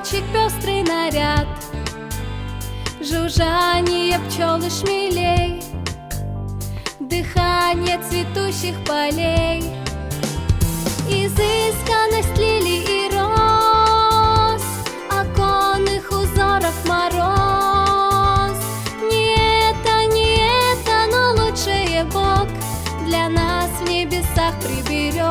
цветочек пестрый наряд, жужжание пчелы шмелей, дыхание цветущих полей, изысканность лилий и роз, оконных узоров мороз. Не это, но лучшее Бог для нас в небесах приберег.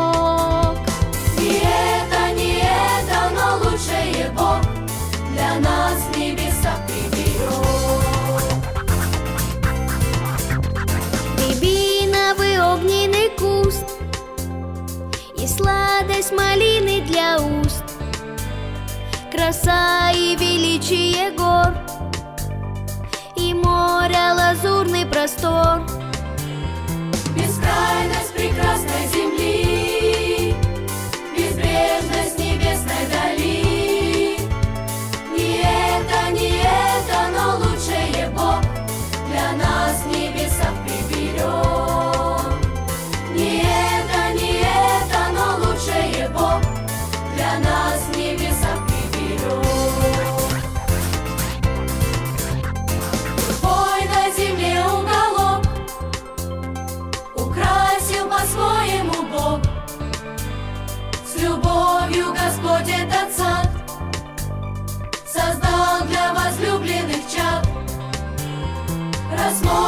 Не это, но лучшее Бог для нас в небесах приберег. Рябиновый огненный куст и сладость малины для уст, краса и величие гор, и море лазурный простор, Бескрайность прекрасной земли, безбрежность небесной дали. Не это, но лучшее Бог для нас в небесах приберег. Не это, но лучшее Бог для нас в небесах приберег. Любой на земле уголок украсил по-своему Бог. С любовью Господь этот сад создал для возлюбленных чад.